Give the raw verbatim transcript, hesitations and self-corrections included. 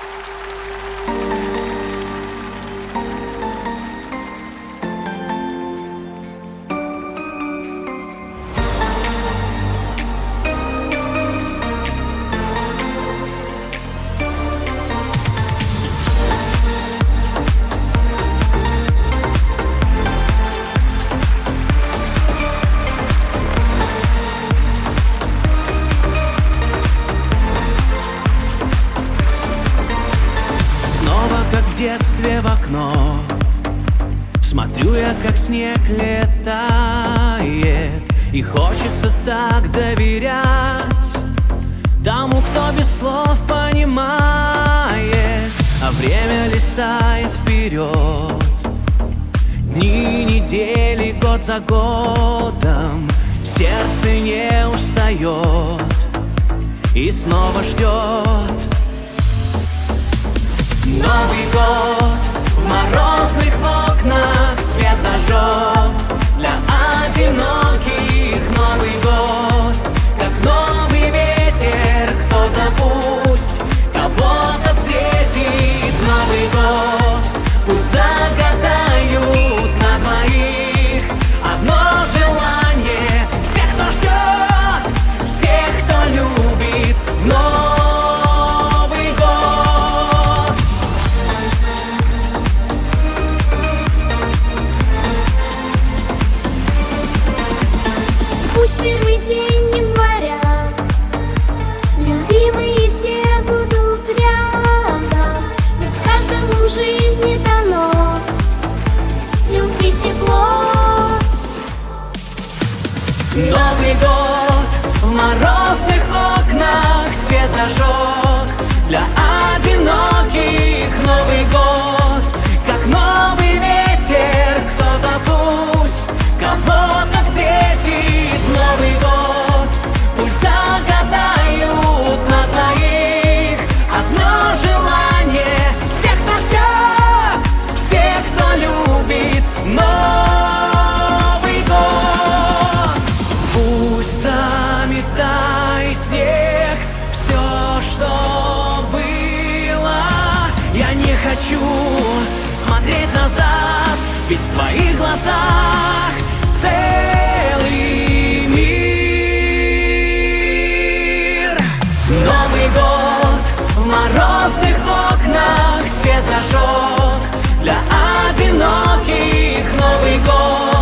Как в детстве в окно смотрю я, как снег летает, и хочется так доверять тому, кто без слов понимает. А время листает вперед, дни, недели, год за годом. Сердце не устает и снова ждет. Новый год в морозных окнах свет зажег. Для одиноких Новый год, как новый ветер, кто-то пусть кого-то встретит. Новый год пусть загадают на двоих одно желание. Всех, кто ждет, всех, кто любит в Новый первый день января, любимые все будут рядом, ведь каждому в жизни дано любить тепло. Новый год в морозных окнах свет зажег. Для одиноких Новый год, как новый ветер, кто-то пусть кого-то встретит. Новый год пусть загадают на двоих одно желание. Всех, кто ждет, всех, кто любит Новый год. Пусть заметает снег все, что было. Я не хочу смотреть назад, ведь в твоих глазах целый мир. Новый год в морозных окнах свет зажег. Для одиноких Новый год,